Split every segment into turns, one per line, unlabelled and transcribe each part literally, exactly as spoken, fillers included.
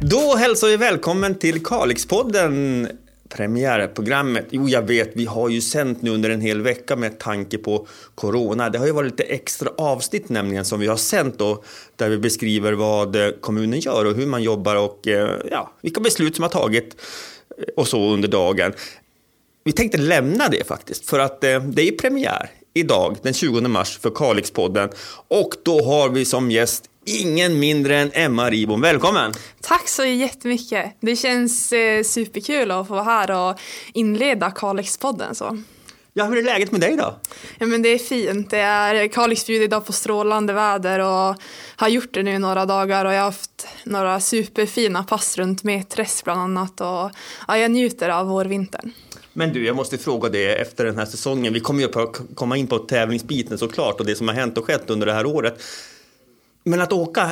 Då hälsar vi välkommen till Kalixpodden, premiärprogrammet. Jo, jag vet, vi har ju sänt nu under en hel vecka med tanke på corona. Det har ju varit lite extra avsnitt nämligen som vi har sänt då, där vi beskriver vad kommunen gör och hur man jobbar och ja, vilka beslut som har tagit och så under dagen. Vi tänkte lämna det faktiskt, för att det är premiär idag den tjugonde mars för Kalixpodden, och då har vi som gäst ingen mindre än Emma Ribom. Välkommen!
Tack så jättemycket. Det känns eh, superkul att få vara här och inleda Kalixpodden. Så.
Ja, hur är läget med dig då?
Ja, men det är fint. Det är Kalix bjuder idag på strålande väder och har gjort det nu några dagar, och jag har haft några superfina pass runt Meträsk bland annat, och ja, jag njuter av vårvintern.
Men du, jag måste fråga det efter den här säsongen. Vi kommer ju att komma in på tävlingsbiten såklart och det som har hänt och skett under det här året. Men att åka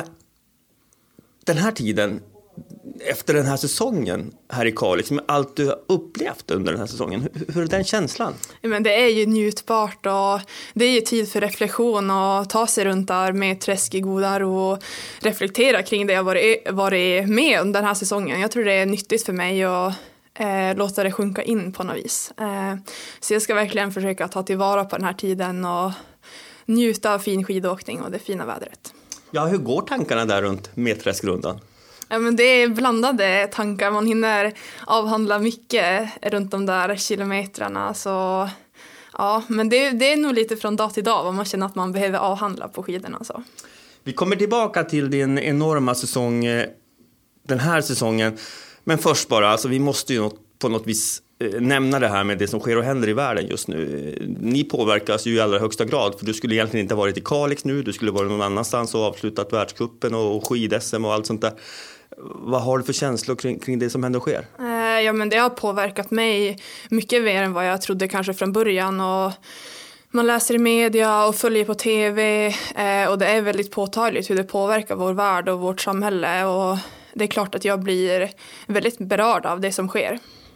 den här tiden efter den här säsongen här i Kalix, med allt du har upplevt under den här säsongen, hur, hur är den känslan?
Ja, men det är ju njutbart, och det är ju tid för reflektion och ta sig runt där med träsk i goda ro och reflektera kring det jag varit, varit med under den här säsongen. Jag tror det är nyttigt för mig att eh, låta det sjunka in på något vis. Eh, så jag ska verkligen försöka ta tillvara på den här tiden och njuta av fin skidåkning och det fina vädret. Ja,
hur går tankarna där runt Meträskrundan?
Ja, men det är blandade tankar. Man hinner avhandla mycket runt de där kilometrarna. Så, ja, men det, det är nog lite från dag till dag vad man känner att man behöver avhandla på skidorna. Så.
Vi kommer tillbaka till din enorma säsong den här säsongen. Men först bara, alltså, vi måste ju på något vis nämna det här med det som sker och händer i världen just nu. Ni påverkas ju i allra högsta grad, för du skulle egentligen inte ha varit i Kalix nu, du skulle vara någon annanstans och avslutat världscupen och skid-S M och allt sånt där. Vad har du för känslor kring, kring det som händer och sker?
Ja, men det har påverkat mig mycket mer än vad jag trodde kanske från början, och man läser i media och följer på tv, och det är väldigt påtagligt hur det påverkar vår värld och vårt samhälle, och det är klart att jag blir väldigt berörd av det som sker.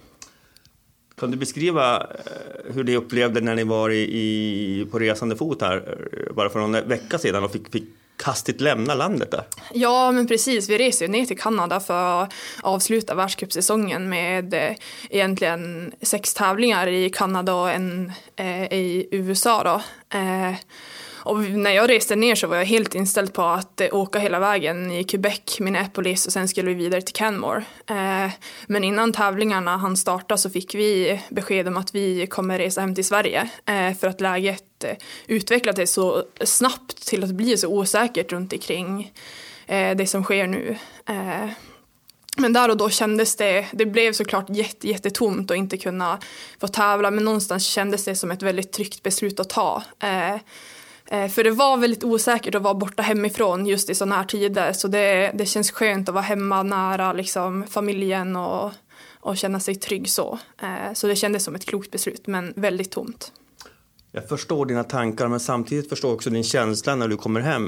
Kan du beskriva hur det upplevde när ni var i, i, på resande fot här bara för någon vecka sedan och fick, fick hastigt lämna landet där? Ja, men precis. Vi reser ner till Kanada för att avsluta världscupsäsongen med eh, egentligen sex tävlingar i Kanada och en eh, i U S A då. Eh, Och när jag reste ner så var jag helt inställd på att eh, åka hela vägen i Quebec, Minneapolis, och sen skulle vi vidare till Canmore. Eh, men innan tävlingarna hann starta så fick vi besked om att vi kommer resa hem till Sverige, eh, för att läget eh, utvecklade sig så snabbt till att bli så osäkert runt omkring eh, det som sker nu. Eh, Men där och då kändes det, det blev såklart jätte, jättetomt och inte kunna få tävla, men någonstans kändes det som ett väldigt tryggt beslut att ta. Eh, För det var väldigt osäkert att vara borta hemifrån just i sådana här tider. Så det, det känns skönt att vara hemma nära liksom, familjen och, och känna sig trygg så. Så det kändes som ett klokt beslut, men väldigt tomt. Jag förstår dina tankar, men samtidigt förstår också din känsla när du kommer hem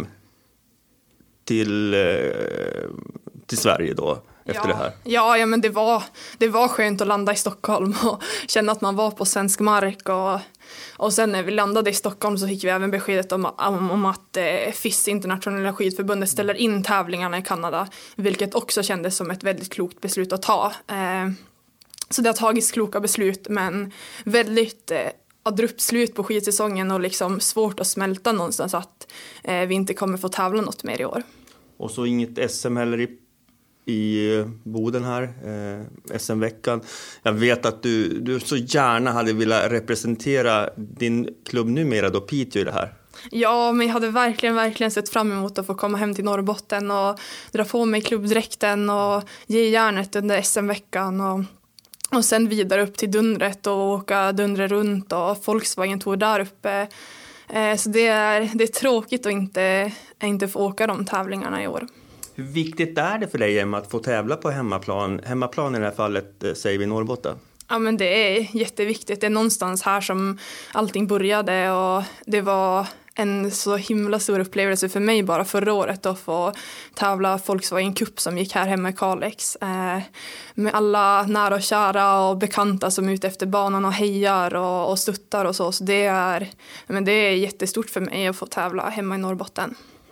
till, till Sverige då. Efter ja, det här. Ja, ja, men det var, det var skönt att landa i Stockholm och känna att man var på svensk mark. Och, och sen när vi landade i Stockholm så fick vi även beskedet om, om, om att eh, F I S, internationella skidförbundet, ställer in tävlingarna i Kanada. Vilket också kändes som ett väldigt klokt beslut att ta. Eh, så det har tagits kloka beslut, men väldigt eh, abrupt slut på skidsäsongen och liksom svårt att smälta någonstans att eh, vi inte kommer få tävla något mer i år. Och så inget S M heller i i Boden här, eh, S M-veckan. Jag vet att du, du så gärna hade velat representera din klubb numera då, Piteå, i det här. Ja, men jag hade verkligen, verkligen sett fram emot att få komma hem till Norrbotten och dra på mig klubbdräkten och ge järnet under S M-veckan och, och sen vidare upp till Dundret och åka Dundre runt och Volkswagen Tour där uppe. Eh, så det är, det är tråkigt att inte, inte få åka de tävlingarna i år. Hur viktigt är det för dig, Emma, att få tävla på hemmaplan? Hemmaplan i det här fallet, säger vi, Norrbotten. Ja, men det är jätteviktigt. Det är någonstans här som allting började, och det var en så himla stor upplevelse för mig bara förra året att få tävla Volkswagen Cup som gick här hemma i Kalix. Eh, med alla nära och kära och bekanta som är ute efter banan och hejar och, och stöttar och så. Så det är, men det är jättestort för mig att få tävla hemma i Norrbotten.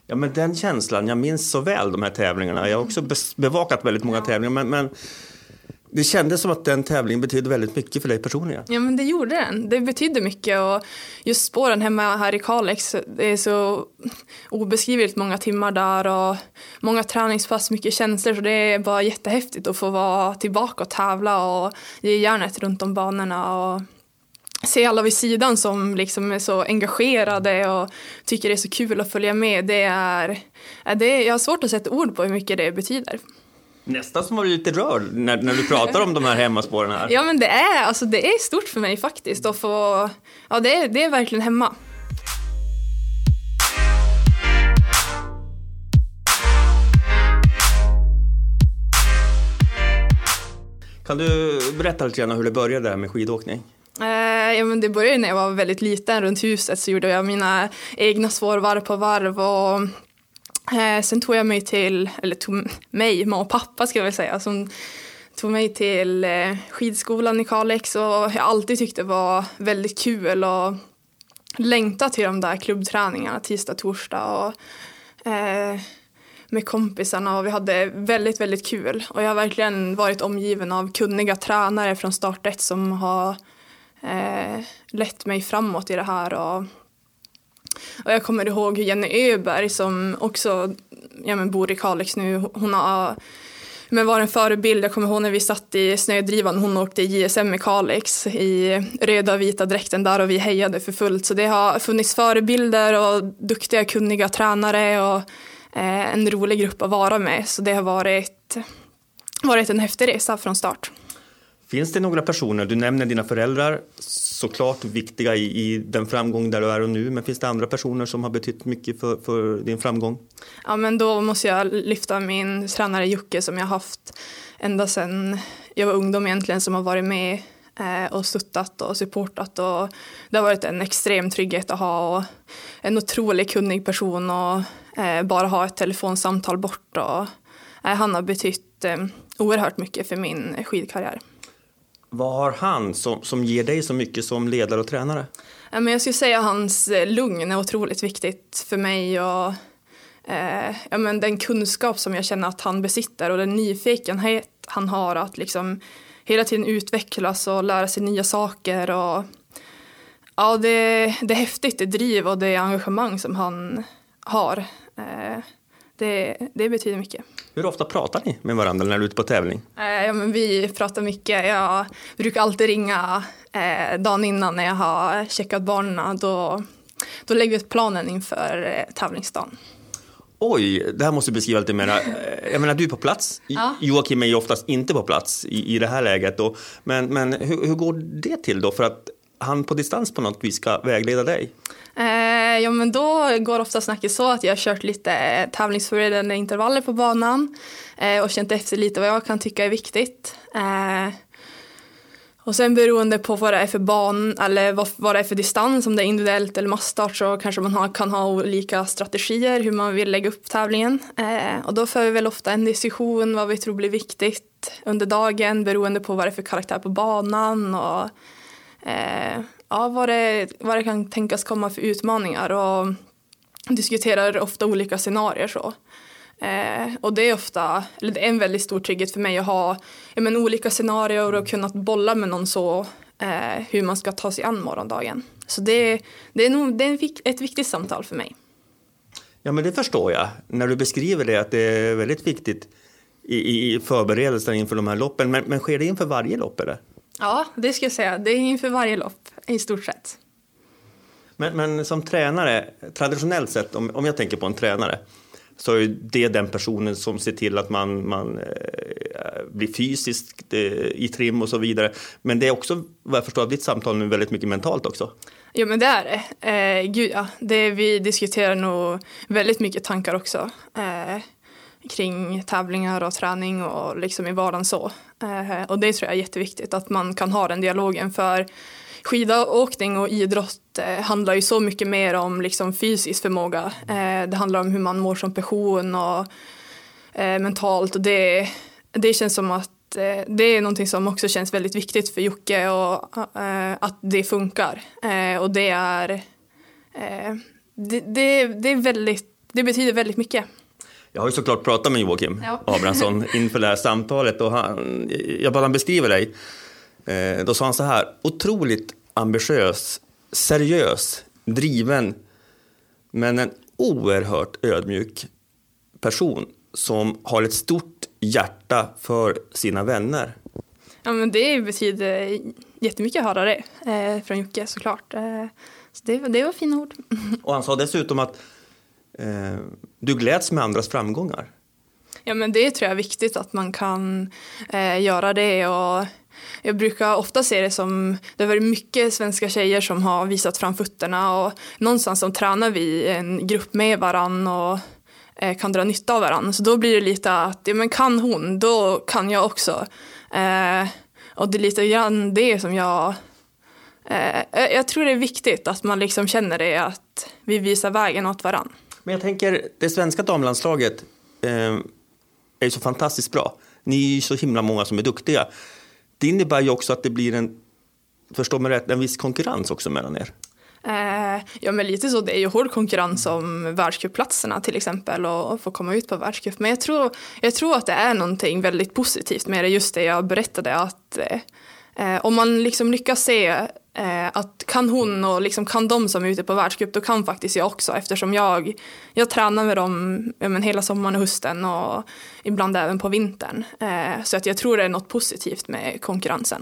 Ja, men den känslan, jag minns så väl de här tävlingarna. Jag har också bevakat väldigt många tävlingar, men, men det kändes som att den tävlingen betydde väldigt mycket för dig personligen.
Ja, men det gjorde den. Det betydde mycket, och just spåren hemma här i Kalix, det är så obeskrivligt många timmar där och många träningspass, mycket känslor, så det är bara jättehäftigt att få vara tillbaka och tävla och ge järnet runt om banorna och se alla vid sidan som liksom är så engagerade och tycker det är så kul att följa med. Det är, det är, jag har svårt att sätta ord på hur mycket det betyder.
Nästan som var du lite rörd när, när du pratar om de här hemmaspåren här.
Ja, men det är, alltså, det är stort för mig faktiskt att få, ja, det är, det är verkligen hemma.
Kan du berätta lite grann hur det började där med skidåkning?
Eh, ja, men det började när jag var väldigt liten. Runt huset så gjorde jag mina egna svårvarv på varv, och eh, sen tog jag mig till, eller tog mig, mamma och pappa ska jag väl säga, som tog mig till eh, skidskolan i Kalix, och jag alltid tyckte det var väldigt kul och längta till de där klubbträningarna tisdag, torsdag och eh, med kompisarna, och vi hade väldigt, väldigt kul. Och jag har verkligen varit omgiven av kunniga tränare från start ett som har eh, lett mig framåt i det här. Och, och jag kommer ihåg hur Jenny Öberg, som också ja, men bor i Kalix nu, hon har men var en förebild. Jag kommer ihåg när vi satt i snödrivan, hon åkte i J S M i Kalix i röda och vita dräkten där, och vi hejade för fullt. Så det har funnits förebilder och duktiga, kunniga tränare och eh, en rolig grupp att vara med. Så det har varit, varit en häftig resa från start.
Finns det några personer, du nämner dina föräldrar, såklart viktiga i, i den framgång där du är och nu, men finns det andra personer som har betytt mycket för, för din framgång? Ja,
men då måste jag lyfta min tränare Jocke, som jag haft ända sedan jag var ungdom egentligen, som har varit med eh, och suttat och supportat, och det har varit en extrem trygghet att ha, och en otroligt kunnig person, och eh, bara ha ett telefonsamtal bort, och eh, han har betytt eh, oerhört mycket för min skidkarriär.
Vad har han som, som ger dig så mycket som ledare och tränare?
Ja, men jag skulle säga att hans lugn är otroligt viktigt för mig, och eh, ja, men den kunskap som jag känner att han besitter, och den nyfikenhet han har att liksom hela tiden utvecklas och lära sig nya saker. Och, ja, det, det är häftigt, det driv och det engagemang som han har. Eh, det, det betyder mycket.
Hur ofta pratar ni med varandra när du är ute på tävling?
Eh, ja, men vi pratar mycket. Jag brukar alltid ringa eh, dagen innan när jag har checkat barnen. Då, då lägger vi planen inför eh, tävlingsdagen.
Oj, det här måste du beskriva lite mer. Jag menar, du är på plats. Ja. Joakim är ju oftast inte på plats i, i det här läget. Då. Men, men hur, hur går det till då? För att han på distans på något vis ska vägleda dig?
Eh, ja, men då går ofta snacket så att jag har kört lite tävlingsförberedande intervaller på banan eh, och känt efter lite vad jag kan tycka är viktigt. Eh, och sen beroende på vad det är för ban eller vad, vad det är för distans, om det är individuellt eller massstart, så kanske man har, kan ha olika strategier hur man vill lägga upp tävlingen. Eh, och då för vi väl ofta en diskussion vad vi tror blir viktigt under dagen, beroende på vad det är för karaktär på banan och eh, ja, vad, det, vad det kan tänkas komma för utmaningar, och diskuterar ofta olika scenarier så. Eh, och det är ofta, eller det är en väldigt stor trygghet för mig att ha ja, men, olika scenarier och kunna bolla med någon så eh, hur man ska ta sig an morgondagen. Så det, det är nog det är ett viktigt samtal för mig.
Ja, men det förstår jag. När du beskriver det, att det är väldigt viktigt i, i förberedelsen inför de här loppen. Men, men sker det inför varje lopp eller?
Ja, det ska jag säga. Det är inför varje lopp i stort sett.
Men, men som tränare, traditionellt sett, om, om jag tänker på en tränare, så är det den personen som ser till att man, man eh, blir fysiskt eh, i trim och så vidare. Men det är också, vad jag förstår av ditt samtal nu, väldigt mycket mentalt också.
Ja, men det är det. Eh, gud, ja. Det vi diskuterar nog väldigt mycket tankar också. Eh, kring tävlingar och träning och liksom i vardagen så. Eh, och det tror jag är jätteviktigt, att man kan ha den dialogen, för skidåkning och idrott eh, handlar ju så mycket mer om liksom fysisk förmåga. Eh, det handlar om hur man mår som person och eh, mentalt, och det, det känns som att eh, det är någonting som också känns väldigt viktigt för Jocke, och eh, att det funkar. Eh, och det är, eh, det, det, det är väldigt det betyder väldigt mycket.
Jag har ju såklart pratat med Joakim ja. Abrahamsson inför det här samtalet och han, jag bara beskriver dig. Eh, då sa han så här, otroligt ambitiös, seriös, driven, men en oerhört ödmjuk person som har ett stort hjärta för sina vänner.
Ja, men det betyder jättemycket att höra det eh, från Jocke såklart. Eh, så det, det var fina ord.
Och han sa dessutom att eh, du gläds med andras framgångar.
Ja, men det tror jag är viktigt att man kan eh, göra det. Och jag brukar ofta se det som, det har varit mycket svenska tjejer som har visat fram fötterna och någonstans som tränar vi en grupp med varann och eh, kan dra nytta av varann. Så då blir det lite att, ja men kan hon, då kan jag också. Eh, och det är lite grann det som jag, eh, jag tror det är viktigt att man liksom känner det, att vi visar vägen åt varann.
Men jag tänker, det svenska damlandslaget eh, är ju så fantastiskt bra. Ni är ju så himla många som är duktiga. Det innebär ju också att det blir en, förstår mig rätt, en viss konkurrens också mellan er.
Eh, ja, men lite så. Det är ju hård konkurrens om världscupplatserna till exempel och, och få komma ut på världscup. Men jag tror, jag tror att det är någonting väldigt positivt med det, just det jag berättade, att eh, om man liksom lyckas se eh, att kan hon och liksom kan de som är ute på världscup, då kan faktiskt jag också, eftersom jag, jag tränar med dem ja, men hela sommaren och hösten och ibland även på vintern. Eh, så att jag tror det är något positivt med konkurrensen.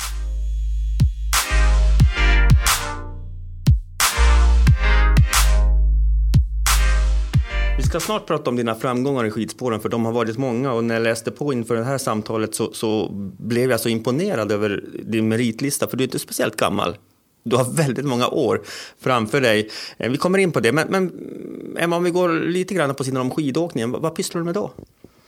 Vi ska snart prata om dina framgångar i skidspåren, för de har varit många, och när jag läste på inför det här samtalet så, så blev jag så imponerad över din meritlista, för du är inte speciellt gammal. Du har väldigt många år framför dig. Vi kommer in på det, men, men Emma, om vi går lite grann på sidan om skidåkningen, vad, vad pysslar du med då?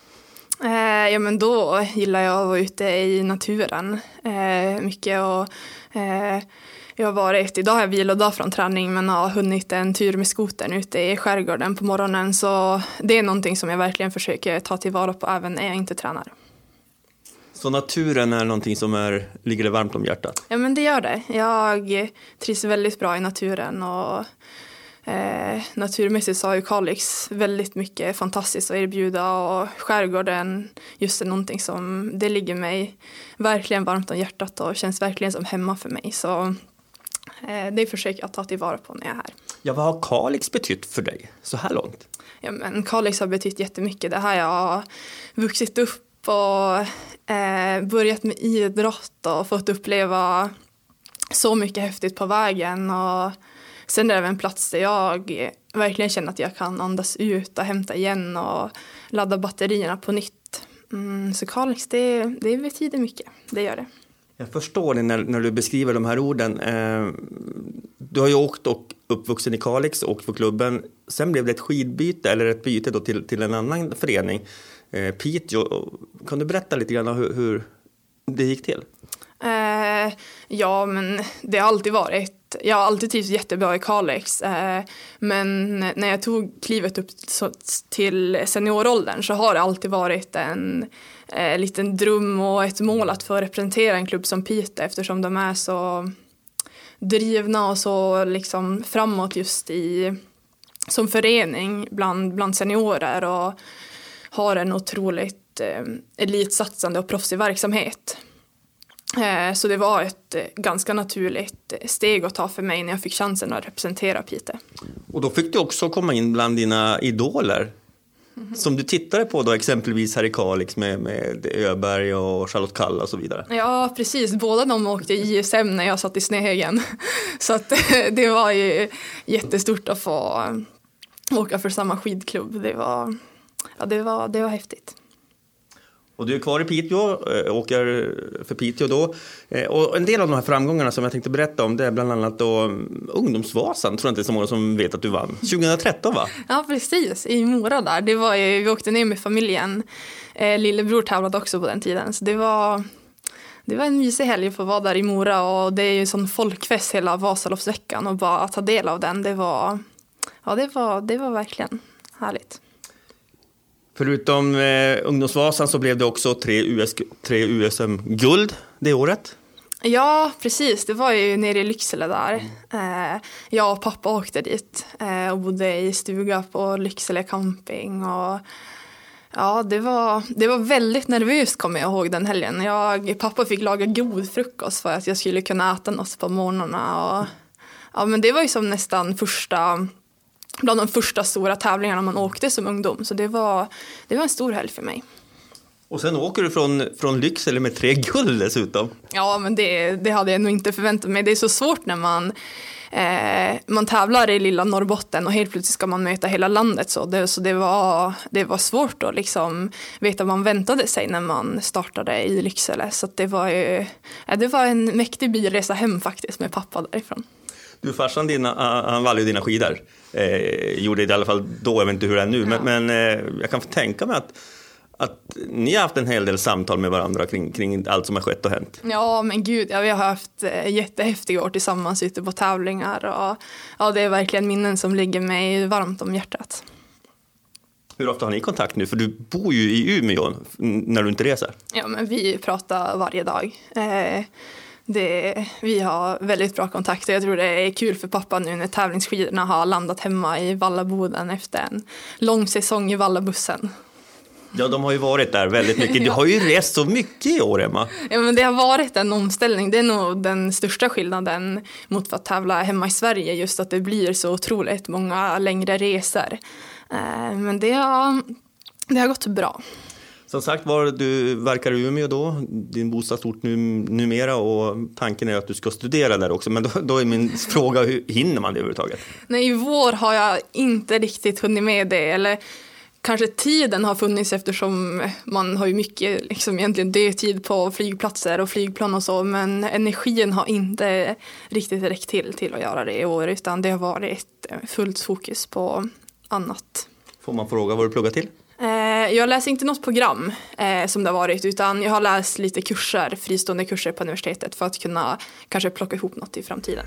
Eh, ja, men då gillar jag att vara ute i naturen eh, mycket och eh, jag har varit, idag har jag vilodag från träning men har hunnit en tur med skotern ute i skärgården på morgonen, så det är någonting som jag verkligen försöker ta tillvara på även när jag inte tränar.
Så naturen är någonting som är, ligger det varmt om hjärtat?
Ja, men det gör det. Jag trivs väldigt bra i naturen och eh, naturmässigt så har ju Kalix väldigt mycket fantastiskt att erbjuda, och skärgården just är någonting som det ligger mig verkligen varmt om hjärtat och känns verkligen som hemma för mig, så det försöker jag ta tillvara på när jag är här.
Ja, vad har Kalix betytt för dig så här långt?
Ja, men Kalix har betytt jättemycket. Det här jag har vuxit upp och eh, börjat med idrott och fått uppleva så mycket häftigt på vägen. Och sen är det en plats där jag verkligen känner att jag kan andas ut och hämta igen och ladda batterierna på nytt. Mm, så Kalix, det, det betyder mycket. Det gör det.
Jag förstår det när, när du beskriver de här orden. Eh, du har ju åkt och uppvuxen i Kalix, åkt för klubben. Sen blev det ett skidbyte, eller ett byte då till, till en annan förening, eh, Piteå. Kan du berätta lite grann hur, hur det gick till?
Eh, ja, men det har alltid varit, jag har alltid trivts jättebra i Kalix. Eh, men när jag tog klivet upp så, till senioråldern så har det alltid varit en eh, liten dröm och ett mål att få representera en klubb som Piteå, eftersom de är så drivna och så liksom framåt just i som förening bland, bland seniorer, och har en otroligt eh, elitsatsande och proffsig verksamhet. Så det var ett ganska naturligt steg att ta för mig när jag fick chansen att representera Piteå.
Och då fick du också komma in bland dina idoler mm-hmm. som du tittade på då, exempelvis här i Kalix med, med Öberg och Charlotte Kalla och så vidare.
Ja, precis. Båda de åkte i I S M när jag satt i Snöhögen. Så att det var ju jättestort att få åka för samma skidklubb. Det var, ja, det var, det var häftigt.
Och du är kvar i Piteå, åker för Piteå då. Och en del av de här framgångarna som jag tänkte berätta om, det är bland annat då Ungdomsvasan, tror jag inte det är så många som vet att du vann. tjugohundratretton, va?
Ja, precis. I Mora där. Det var ju, vi åkte ner med familjen. Eh, lillebror tävlade också på den tiden. Så det var, det var en mysig helg att få vara där i Mora. Och det är ju en sån folkfest hela Vasaloppsveckan. Och bara att ta del av den, det var, ja, det var, det var verkligen härligt.
Förutom eh, Ungdomsvasan så blev det också tre U S, tre U S M-guld det året.
Ja, precis. Det var ju nere i Lycksele där. Mm. Eh, jag och pappa åkte dit eh, och bodde i stuga på Lycksele camping. Och, ja, det var, det var väldigt nervöst, kommer jag ihåg den helgen. Jag, pappa fick laga god frukost för att jag skulle kunna äta något på morgnarna. Och, ja, men det var ju som nästan första, bland de första stora tävlingarna man åkte som ungdom. Så det var, det var en stor helg för mig.
Och sen åker du från, från Lycksele med tre guld dessutom.
Ja, men det, det hade jag nog inte förväntat mig. Det är så svårt när man, eh, man tävlar i lilla Norrbotten och helt plötsligt ska man möta hela landet. Så det, så det, var, det var svårt att liksom veta vad man väntade sig när man startade i Lycksele. Så det var, ju, ja, det var en mäktig bilresa hem faktiskt med pappa därifrån.
Du, farsan dina, han valde ju dina skidor. Eh, gjorde det i alla fall då, jag vet inte hur det är nu. Ja. Men, men eh, jag kan tänka mig att att ni har haft en hel del samtal med varandra kring, kring allt som har skett och hänt.
Ja, men gud, ja, vi har haft jättehäftiga år tillsammans ute på tävlingar. Och, ja, det är verkligen minnen som ligger mig varmt om hjärtat.
Hur ofta har ni kontakt nu? För du bor ju i Umeå när du inte reser.
Ja, men vi pratar varje dag. Eh, det, vi har väldigt bra kontakt och jag tror det är kul för pappa nu när tävlingsskidorna har landat hemma i Vallaboden efter en lång säsong i Vallabussen.
Ja, de har ju varit där väldigt mycket. Du har ju rest så mycket i år, Emma.
Ja, men det har varit en omställning. Det är nog den största skillnaden mot att tävla hemma i Sverige. Just att det blir så otroligt många längre resor. Men det har, det har gått bra.
Som sagt var, du verkar i Umeå då, din bostadsort nu, numera, och tanken är att du ska studera där också. Men då, då är min fråga, hur hinner man det överhuvudtaget?
Nej, i vår har jag inte riktigt hunnit med det, eller kanske tiden har funnits eftersom man har ju mycket liksom egentligen dödtid på flygplatser och flygplan och så, men energin har inte riktigt räckt till till att göra det i år, utan det har varit fullt fokus på annat.
Får man fråga vad du pluggar till?
Jag läser inte något program eh, som det har varit, utan jag har läst lite kurser, fristående kurser på universitetet för att kunna kanske plocka ihop något i framtiden.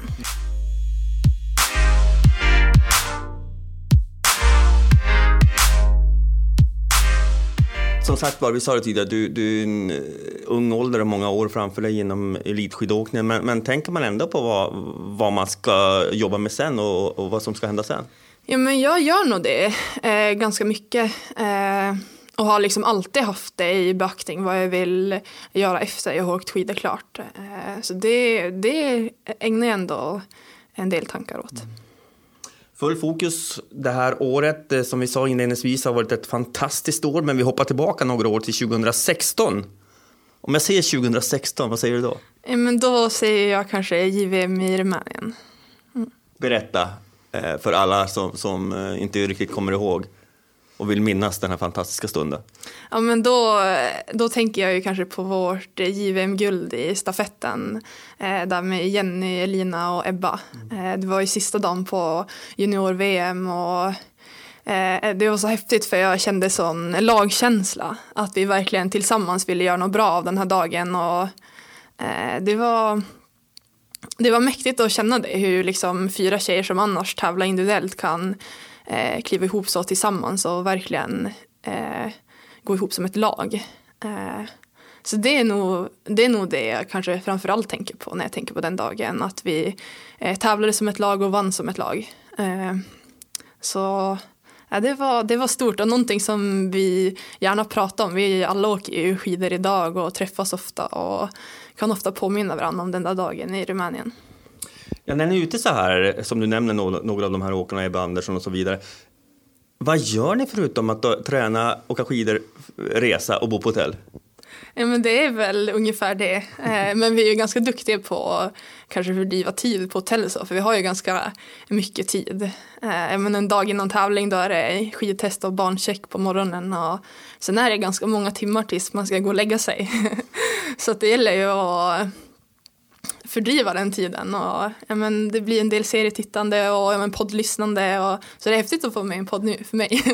Som sagt var, vi sa det tidigare, du, du är en ung ålder och många år framför dig inom elitskidåkningen, men, men tänker man ändå på vad, vad man ska jobba med sen och, och vad som ska hända sen?
Ja, men jag gör nog det eh, ganska mycket eh, och har liksom alltid haft det i beaktning vad jag vill göra efter jag har åkt skidor klart. Eh, så det, det ägnar jag ändå en del tankar åt. Mm.
Full fokus det här året, som vi sa inledningsvis, har varit ett fantastiskt år, men vi hoppar tillbaka några år till tjugohundrasexton. Om jag säger tjugohundrasexton, vad säger du då?
Ja, men då säger jag kanske J V M i Rumänien. Mm.
Berätta för alla som, som inte riktigt kommer ihåg och vill minnas den här fantastiska stunden.
Ja, men då, då tänker jag ju kanske på vårt J V M-guld i stafetten eh, där med Jenny, Elina och Ebba. Mm. Eh, det var ju sista dagen på junior-V M och eh, det var så häftigt för jag kände sån lagkänsla att vi verkligen tillsammans ville göra något bra av den här dagen och eh, det var... Det var mäktigt att känna det, hur liksom fyra tjejer som annars tävlar individuellt kan eh, kliva ihop så tillsammans och verkligen eh, gå ihop som ett lag. Eh, så det är, nog, det är nog det jag kanske framförallt tänker på när jag tänker på den dagen. Att vi eh, tävlade som ett lag och vann som ett lag. Eh, så ja, det, var, det var stort och någonting som vi gärna pratar om. Vi alla åker ju skidor idag och träffas ofta och kan ofta påminna varandra om den där dagen i Rumänien.
Ja, när ni är ute så här, som du nämner några av de här åkarna, Ebba Andersson och så vidare. Vad gör ni förutom att då, träna, åka skidor, resa och bo på hotell?
Ja, men det är väl ungefär det. Eh, men vi är ju ganska duktiga på att kanske fördriva tid på hotell så, för vi har ju ganska mycket tid. Eh, men en dag innan tävling då är det skidtest och barncheck på morgonen och sen är det ganska många timmar tills man ska gå och lägga sig. Så att det gäller ju att fördriva den tiden och ja, men det blir en del serietittande och ja, men poddlyssnande och så det är häftigt att få med en podd nu för mig.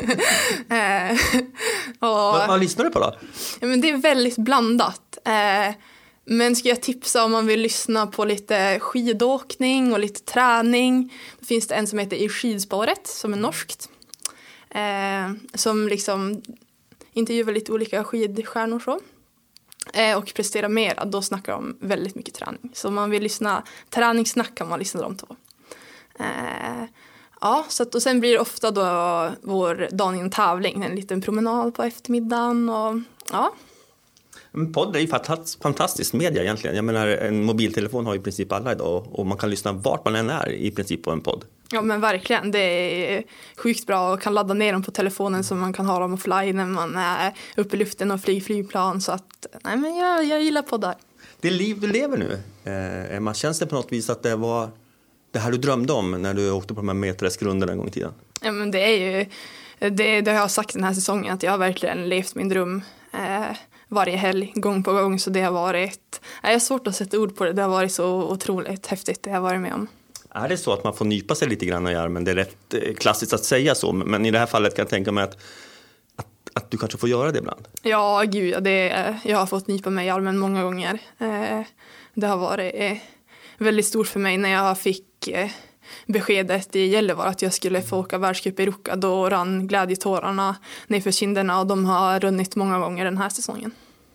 och,
vad, vad lyssnar du på då?
Ja, men det är väldigt blandat. Eh, men ska jag tipsa om man vill lyssna på lite skidåkning och lite träning, då finns det en som heter I skidspåret som är norskt. Eh, som liksom intervjuar lite olika skidstjärnor så. eh, och prestera mera, då snackar de väldigt mycket träning. Så om man vill lyssna träningssnack kan man lyssna de två. Eh, ja, så att, och sen blir det ofta då vår dag i en tävling, en liten promenad på eftermiddagen och ja.
En podd är ju fantastiskt media egentligen. Jag menar, en mobiltelefon har i princip alla idag och man kan lyssna vart man än är i princip på en podd.
Ja men verkligen, det är sjukt bra och kan ladda ner dem på telefonen så man kan ha dem offline när man är uppe i luften och flyger flygplan. Så att, nej men jag, jag gillar poddar. Det
liv du lever nu, eh, Emma, känns det på något vis att det var det här du drömde om när du åkte på de här metresgrunderna en gång i tiden?
Ja men det är ju, det, det har jag sagt den här säsongen att jag har verkligen levt min dröm eh, varje helg, gång på gång. Så det har varit, jag har svårt att sätta ord på det, det har varit så otroligt häftigt det jag har varit med om.
Är det så att man får nypa sig lite grann i armen? Det är rätt klassiskt att säga så, men i det här fallet kan jag tänka mig att, att, att du kanske får göra det ibland.
Ja, gud, det, jag har fått nypa mig i armen många gånger. Det har varit väldigt stort för mig när jag fick beskedet i Gällivare att jag skulle få åka världscup i Ruka. Då rann glädjetårarna ner för kinderna och de har runnit många gånger den här säsongen.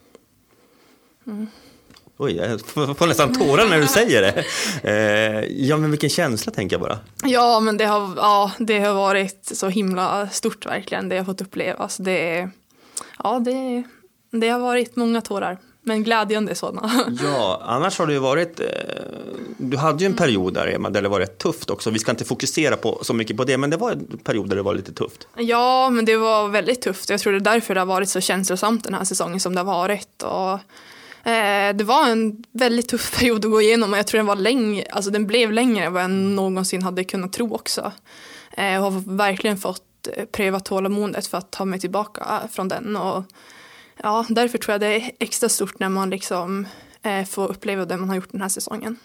Mm.
Oj, jag får nästan tårar när du säger det. Eh, ja, men vilken känsla tänker jag bara.
Ja, men det har, ja, det har varit så himla stort verkligen, det jag har fått uppleva. Så det, ja, det, det har varit många tårar, men glädjande sådana.
Ja, annars har det ju varit, eh, du hade ju en period där, Emma, där det var rätt tufft också. Vi ska inte fokusera på, så mycket på det, men det var en period där det var lite tufft.
Ja, men det var väldigt tufft. Jag tror det är därför det har varit så känslosamt den här säsongen som det har varit. Och det var en väldigt tuff period att gå igenom och jag tror den var längre, alltså den blev längre än vad jag någonsin hade kunnat tro också. Jag har verkligen fått pröva tålamodet för att ta mig tillbaka från den och ja, därför tror jag det är extra stort när man liksom får uppleva det man har gjort den här säsongen.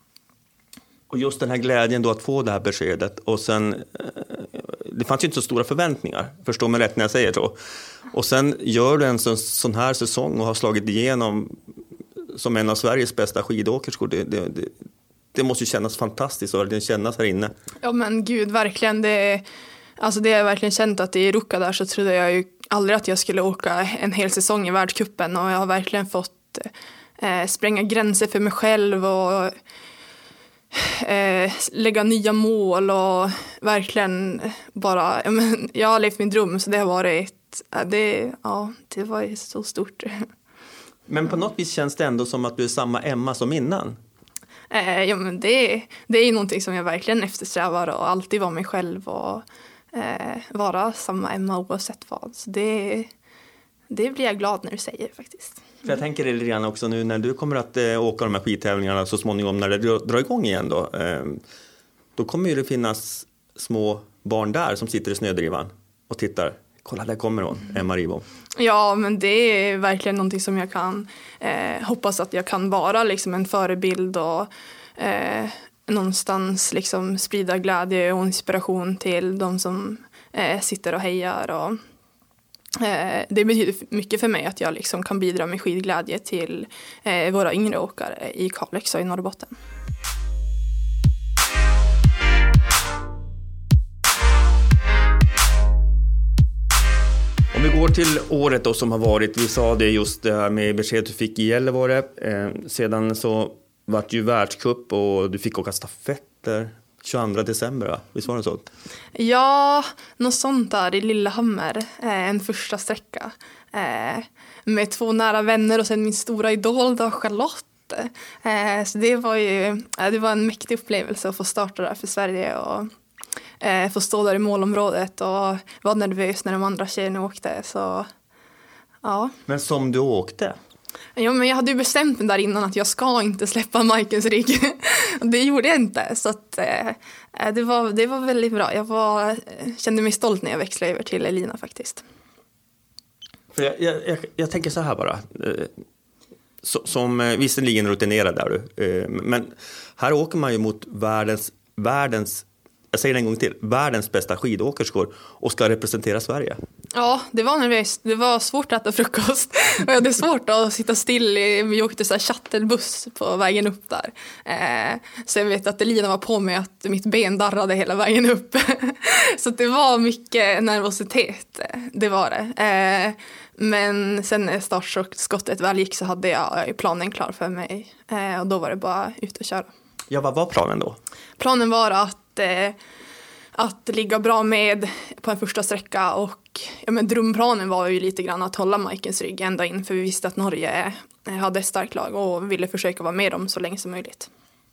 Och just den här glädjen då att få det här beskedet och sen, det fanns ju inte så stora förväntningar, förstår mig rätt när jag säger så. Och sen gör du en sån, sån här säsong och har slagit igenom som en av Sveriges bästa skidåkerskor. Det, det, det, det måste ju kännas fantastiskt och det kännas här inne.
Ja men gud, verkligen. Det, alltså det har jag verkligen känt att i Ruka där så trodde jag ju aldrig att jag skulle åka en hel säsong i världscupen och jag har verkligen fått eh, spränga gränser för mig själv och Eh, lägga nya mål och verkligen bara ja, men jag har levt min dröm så det har varit det, ja, det var så stort.
Men på något vis känns det ändå som att du är samma Emma som innan.
Eh, ja men det, det är ju någonting som jag verkligen eftersträvar och alltid vara mig själv och eh, vara samma Emma oavsett vad. Så det, det blir jag glad när du säger faktiskt.
För jag tänker det redan också nu när du kommer att eh, åka de här skidtävlingarna så småningom när det drar igång igen då. Eh, då kommer ju det finnas små barn där som sitter i snödrivan och tittar. Kolla, där kommer hon, Emma Ribom.
Ja, men det är verkligen någonting som jag kan eh, hoppas att jag kan vara liksom en förebild och eh, någonstans liksom sprida glädje och inspiration till de som eh, sitter och hejar och det betyder mycket för mig att jag liksom kan bidra med skidglädje till eh, våra yngre åkare i Kalix och i Norrbotten.
Om vi går till året då som har varit, vi sa det just det här med besked du fick i Gällivare. Eh, sedan så var det ju världscup och du fick åka stafetter. tjugoandra december, va? Visst var det så?
Ja, något sånt där i Lillehammer. Eh, en första sträcka. Eh, med två nära vänner och sen min stora idol då, Charlotte. Eh, så det var ju eh, det var en mäktig upplevelse att få starta där för Sverige och eh, få stå där i målområdet och vara nervös när de andra tjejerna åkte. Så, ja. Men
som du åkte?
Ja, men jag hade ju bestämt mig där innan att jag ska inte släppa Majkens rygg. Det gjorde jag inte. Så att, eh, det, var, det var väldigt bra. Jag var, kände mig stolt när jag växlade över till Elina faktiskt.
För jag, jag, jag tänker så här bara. Som visserligen rutinerad där du. Men här åker man ju mot världens, världens jag säger det en gång till, världens bästa skidåkerskor och ska representera Sverige.
Ja, det var nervöst. Det var svårt att äta frukost. Och det är svårt att sitta still. I, vi åkte så här shuttelbuss på vägen upp där. Eh, så jag vet att Elina var på mig att mitt ben darrade hela vägen upp. Så det var mycket nervositet. Det var det. Eh, Men sen när startskottet väl gick så hade jag planen klar för mig. Eh, och då var det bara ut och köra.
Ja, vad var planen då?
Planen var att, eh, att ligga bra med på en första sträcka. Och ja, men drömplanen var ju lite grann att hålla Majkens rygg ända in. För vi visste att Norge hade ett starkt lag och ville försöka vara med dem så länge som möjligt.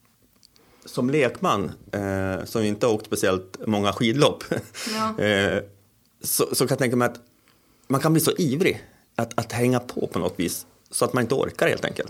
Som lekman, eh, som inte har åkt speciellt många skidlopp, ja. eh, så, så kan jag tänka mig att man kan bli så ivrig att, att hänga på på något vis så att man inte orkar helt enkelt.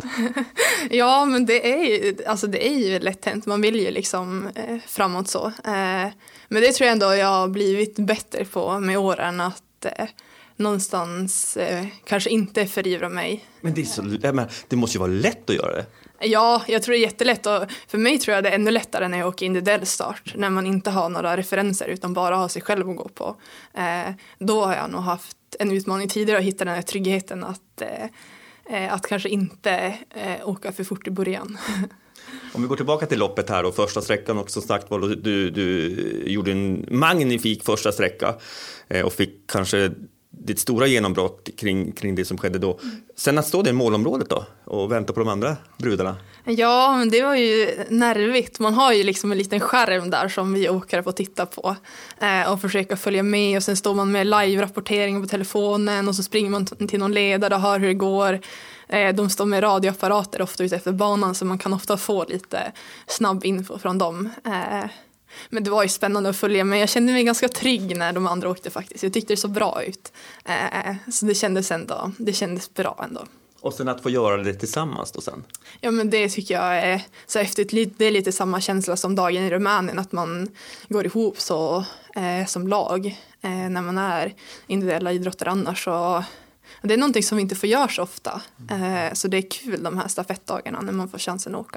Ja, men det är ju, alltså det är ju lätt hänt. Man vill ju liksom eh, framåt så. Eh, men det tror jag ändå jag har blivit bättre på med åren att eh, någonstans eh, kanske inte förivra mig.
Men det, är så, men det måste ju vara lätt att göra det.
Ja, jag tror det är jättelätt och för mig tror jag det är ännu lättare när jag åker individuell start. När man inte har några referenser utan bara har sig själv att gå på. Eh, då har jag nog haft en utmaning tidigare att hitta den här tryggheten att, eh, att kanske inte eh, åka för fort i början.
Om vi går tillbaka till loppet här och första sträckan också sagt var du, du gjorde en magnifik första sträcka eh, och fick kanske ditt stora genombrott kring, kring det som skedde då. Sen att stå där i målområdet då och vänta på de andra brudarna.
Ja, men det var ju nervigt. Man har ju liksom en liten skärm där som vi åkare får titta på eh, och försöka följa med. Och sen står man med live-rapportering på telefonen och så springer man t- till någon ledare och hör hur det går. Eh, de står med radioapparater ofta ute efter banan så man kan ofta få lite snabb info från dem. Eh, Men det var ju spännande att följa med. Jag kände mig ganska trygg när de andra åkte faktiskt. Jag tyckte det så bra ut. Eh, så det kändes ändå, det kändes bra ändå.
Och sen att få göra det tillsammans då sen?
Ja, men det tycker jag är så häftigt. Det är lite samma känsla som dagen i Rumänien. Att man går ihop så eh, som lag eh, när man är individuella idrottare annars. Så det är någonting som vi inte får göra så ofta. Eh, så det är kul de här stafettdagarna när man får chansen att åka.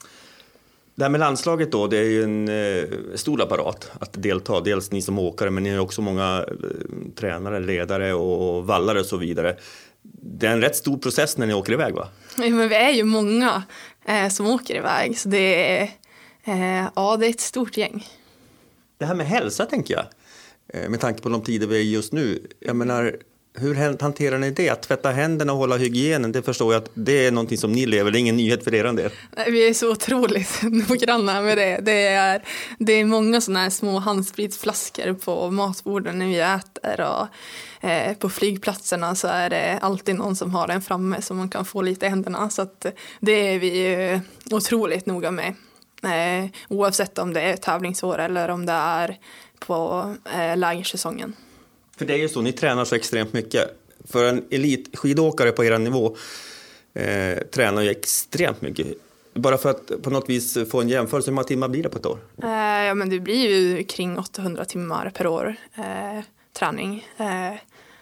Det här med landslaget då, det är ju en eh, stor apparat att delta. Dels ni som åkare, men ni har också många eh, tränare, ledare och vallare och så vidare. Det är en rätt stor process när ni åker iväg, va?
Ja, men vi är ju många eh, som åker iväg, så det är, eh, ja, det är ett stort gäng.
Det här med hälsa tänker jag, eh, med tanke på de tider vi är just nu. Jag menar, hur hanterar ni det? Att tvätta händerna och hålla hygienen, det förstår jag att det är någonting som ni lever. Det är ingen nyhet för er del.
Vi är så otroligt noggranna med det. Det är, det är många sådana här små handspritsflaskor på matborden när vi äter. Och eh, på flygplatserna så är det alltid någon som har den framme så man kan få lite i händerna. Så att det är vi otroligt noga med. Eh, oavsett om det är tävlingsår eller om det är på eh, lägersäsongen.
För det är ju så, ni tränar så extremt mycket. För en elitskidåkare på er nivå eh, tränar ju extremt mycket. Bara för att på något vis få en jämförelse, hur många timmar blir det på ett år?
Eh, ja, men det blir ju kring åttahundra timmar per år eh, träning. Eh,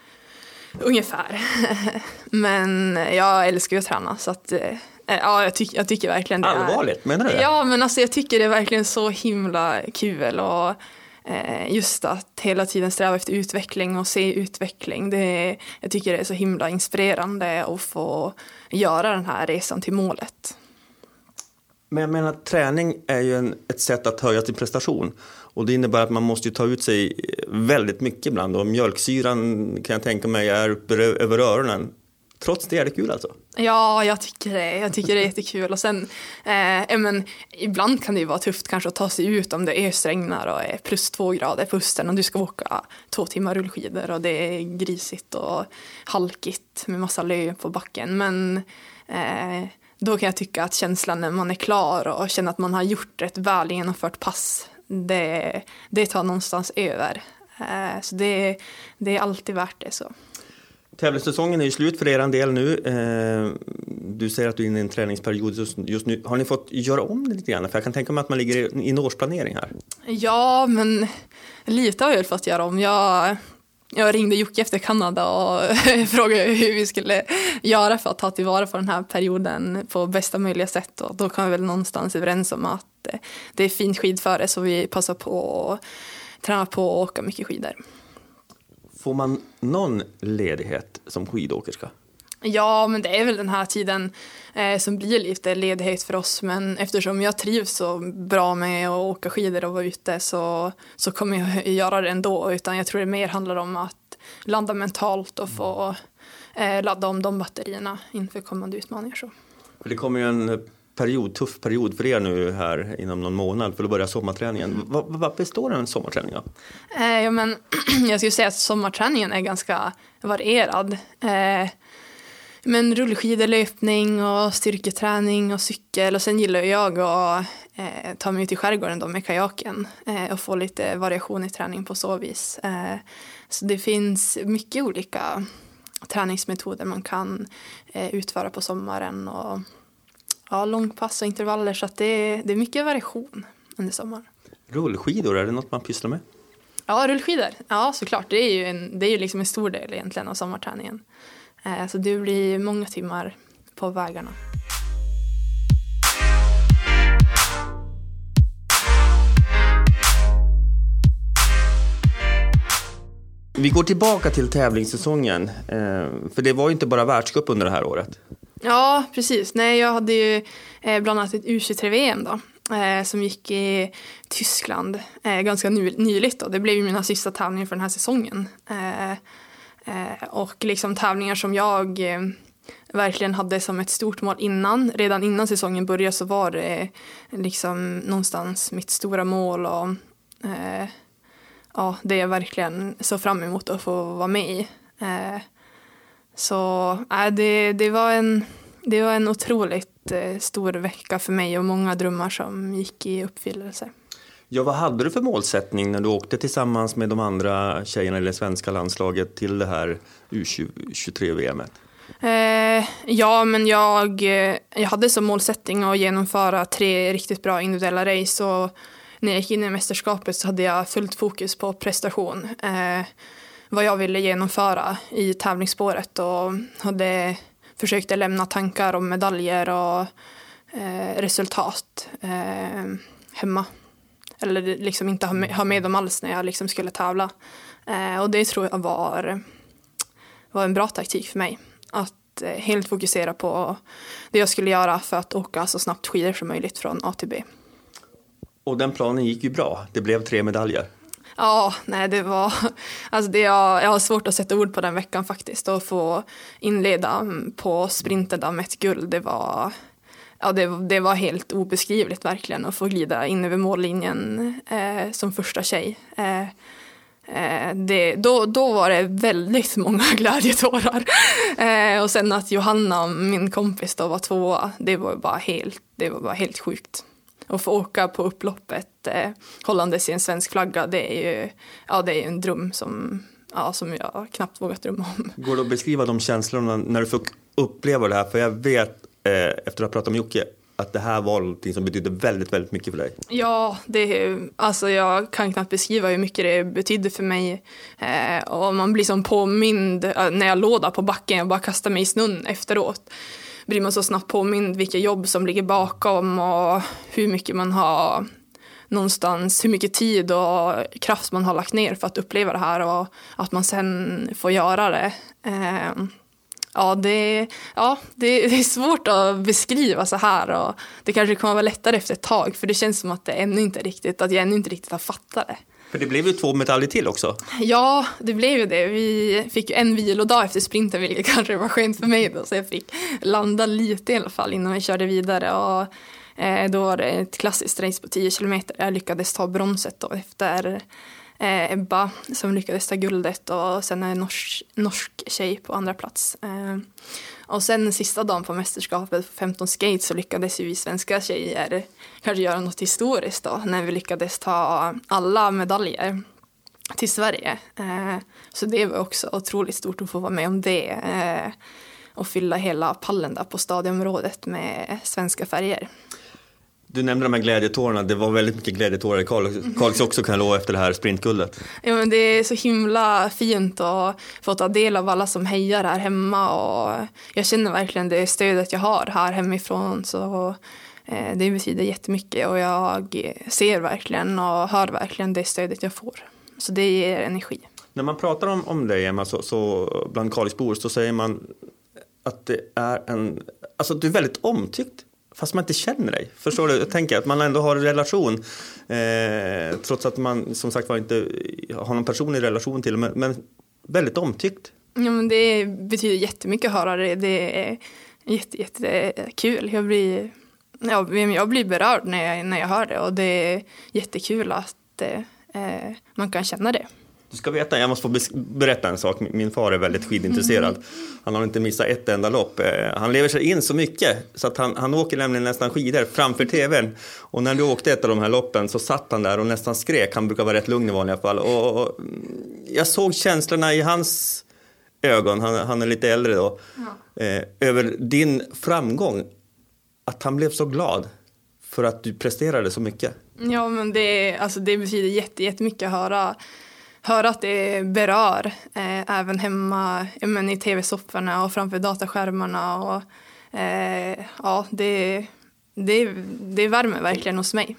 ungefär. Men jag älskar ju att träna så att... Eh, Ja, jag, tyck, jag tycker verkligen det är...
Allvarligt, menar du det?
Ja, men alltså jag tycker det är verkligen så himla kul och eh, just att hela tiden sträva efter utveckling och se utveckling. Det är, jag tycker det är så himla inspirerande att få göra den här resan till målet.
Men jag menar, träning är ju en, ett sätt att höja sin prestation. Och det innebär att man måste ju ta ut sig väldigt mycket ibland. Och mjölksyran kan jag tänka mig är uppe över öronen. Trots det är det kul alltså?
Ja, jag tycker det. Jag tycker det är jättekul. Och sen, eh, men, ibland kan det ju vara tufft kanske att ta sig ut om det ösregnar och är plus två grader på hösten och du ska åka två timmar rullskidor och det är grisigt och halkigt med massa löv på backen. Men eh, då kan jag tycka att känslan när man är klar och känner att man har gjort ett väl genomfört pass, det, det tar någonstans över. Eh, så det, det är alltid värt det så.
Tävlingssäsongen är ju slut för er en del nu. Du säger att du är inne i en träningsperiod just nu. Har ni fått göra om det lite grann? För jag kan tänka mig att man ligger i en årsplanering här.
Ja, men lite har jag fått göra om. Jag, jag ringde Jocke efter Kanada och frågade hur vi skulle göra för att ta tillvara på den här perioden på bästa möjliga sätt. Och då kan vi väl någonstans överens om att det är fint skidföre så vi passar på att träna på och åka mycket skidor.
Får man någon ledighet som skidåkerska?
Ja, men det är väl den här tiden eh, som blir lite ledighet för oss. Men eftersom jag trivs så bra med att åka skidor och vara ute så, så kommer jag göra det ändå. Utan jag tror det mer handlar om att landa mentalt och få eh, ladda om de batterierna inför kommande utmaningar. Så.
Det kommer ju en period, tuff period för er nu här inom någon månad för att börja sommarträningen. Mm. Vad, vad består en sommarträning av?
Eh, ja, men, jag skulle säga att sommarträningen är ganska varierad. Eh, men rullskidor, löpning och styrketräning och cykel. Och sen gillar jag att eh, ta mig ut i skärgården då med kajaken eh, och få lite variation i träning på så vis. Eh, så det finns mycket olika träningsmetoder man kan eh, utföra på sommaren och ja, långpass och intervaller, så att det, det är mycket variation under sommaren.
Rullskidor, är det något man pysslar med?
Ja, rullskidor. Ja, såklart. Det är ju, en, det är ju liksom en stor del egentligen av sommarträningen. Eh, så det blir många timmar på vägarna.
Vi går tillbaka till tävlingssäsongen, eh, för det var ju inte bara världscup under det här året.
Ja, precis. Nej, jag hade ju eh, bland annat ett U tjugotre-V M då, eh, som gick i Tyskland eh, ganska ny- nyligt. Då. Det blev ju mina sista tävlingar för den här säsongen. Eh, eh, och liksom tävlingar som jag eh, verkligen hade som ett stort mål innan. Redan innan säsongen började så var det liksom någonstans mitt stora mål och eh, ja, det är verkligen så fram emot att få vara med i. Eh, så äh, det, det, var en, det var en otroligt eh, stor vecka för mig och många drömmar som gick i uppfyllelse.
Ja, vad hade du för målsättning när du åkte tillsammans med de andra tjejerna i det svenska landslaget till det här U tjugotre-V M?
Eh, ja, men jag, jag hade som målsättning att genomföra tre riktigt bra individuella race, och när jag gick in i mästerskapet så hade jag fullt fokus på prestation. Eh, vad jag ville genomföra i tävlingsspåret, och hade försökt lämna tankar om medaljer och eh, resultat eh, hemma. Eller liksom inte ha med, ha med dem alls när jag liksom skulle tävla. Eh, och det tror jag var, var en bra taktik för mig. Att eh, helt fokusera på det jag skulle göra för att åka så snabbt skidor som möjligt från A till B.
Och den planen gick ju bra. Det blev tre medaljer.
Ja, nej, det var... Alltså det, jag, jag har svårt att sätta ord på den veckan faktiskt. Och få inleda på sprinten med ett guld, det var... Ja, det, det var helt obeskrivligt verkligen. Att få glida in över mållinjen eh, som första tjej. Eh, eh, det, då, då var det väldigt många glädjetårar. Eh, och sen att Johanna, min kompis, då var tvåa. Det var bara helt, det var bara helt sjukt. Och få åka på upploppet eh, hållandes i en svensk flagga, det är ju ja, det är en dröm som, ja, som jag knappt vågat drömma om.
Går det att beskriva de känslorna när du fick uppleva det här? För jag vet, eh, efter att ha pratat med Jocke, att det här var något som betydde väldigt, väldigt mycket för dig.
Ja, det, alltså jag kan knappt beskriva hur mycket det betydde för mig. Eh, och man blir som påmind eh, när jag låg där på backen och bara kastade mig i snön efteråt. Blir man så snabbt påmind vilka jobb som ligger bakom och hur mycket man har någonstans, hur mycket tid och kraft man har lagt ner för att uppleva det här, och att man sen får göra det. Eh, ja, det, ja det, det är svårt att beskriva så här, och det kanske kommer vara lättare efter ett tag, för det känns som att det ännu inte riktigt, att jag ännu inte riktigt har fattat det.
För det blev ju två medaljer till också.
Ja, det blev ju det. Vi fick ju en vilodag efter sprinten, vilket kanske var skönt för mig då. Så jag fick landa lite i alla fall innan vi körde vidare. Och eh, då var det ett klassiskt race på tio kilometer. Jag lyckades ta bronset då efter eh, Ebba som lyckades ta guldet. Och sen en norsk, norsk tjej på andra plats. Eh, och sen sista dagen på mästerskapet på femton skate så lyckades ju vi svenska tjejer kanske göra något historiskt då, när vi lyckades ta alla medaljer till Sverige. Eh, så det var också otroligt stort att få vara med om det. Eh, och fylla hela pallen där på stadionområdet med svenska färger.
Du nämnde de här glädjetårarna. Det var väldigt mycket glädjetårar i Kalix, Kalix också, kan jag lova, efter det här sprintguldet.
Ja, men det är så himla fint att få ta del av alla som hejar här hemma. Och jag känner verkligen det stödet jag har här hemifrån. Så eh, det betyder jättemycket. Och jag ser verkligen och hör verkligen det stödet jag får. Så det ger energi. När
man pratar om, om dig, Emma, så, så bland Kalixbor så säger man att det är en... Alltså du är väldigt omtyckt. Fast man inte känner dig. Förstår du? Jag tänker att man ändå har en relation. Eh, trots att man som sagt var inte har någon personlig relation till. Men, men väldigt omtyckt.
Ja, men det betyder jättemycket att höra det. Det är jätte, jätte kul. Jag blir, ja, jag blir berörd när jag, när jag hör det och det är jättekul att eh, man kan känna det.
Du ska veta, jag måste få berätta en sak. Min far är väldigt skidintresserad. Han har inte missat ett enda lopp. Han lever sig in så mycket så att han, han åker nämligen nästan skidor framför tvn. Och när du åkte ett av de här loppen så satt han där och nästan skrek. Han brukar vara rätt lugn i vanliga fall. Och, och jag såg känslorna i hans ögon, han, han är lite äldre då, ja. eh, över din framgång. Att han blev så glad för att du presterade så mycket.
Ja, men det, alltså det betyder jätte, jättemycket att höra höra att det berör eh, även hemma men, i tv-sofforna och framför dataskärmarna. Och, eh, ja, det, det, det värmer verkligen hos mig.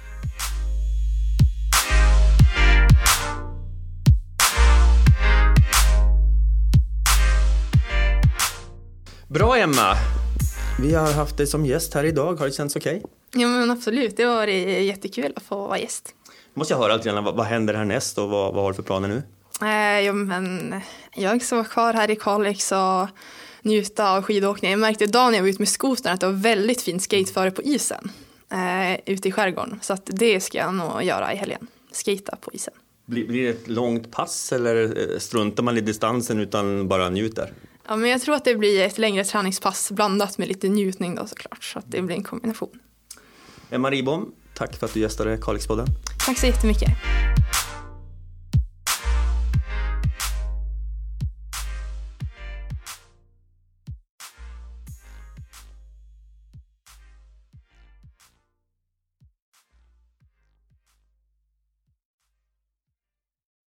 Bra, Emma! Vi har haft dig som gäst här idag. Har det känts okej? Okay?
Ja, men absolut. Det var jättekul att få vara gäst.
Måste jag höra lite grann, vad, vad händer härnäst och vad, vad har du för planer nu?
Eh, ja, men jag ska vara kvar här i Kalix och njuta av skidåkning. Jag märkte idag när jag var ute med skotern att det var väldigt fint skateföre på isen eh, ute i skärgården. Så att det ska jag nog göra i helgen. Skata på isen.
Blir, blir det ett långt pass eller struntar man i distansen utan bara njuter?
Ja, men jag tror att det blir ett längre träningspass blandat med lite njutning då såklart. Så att det blir en kombination.
Emma Ribom, tack för att du gästade Kalixpodden.
Tack så jättemycket.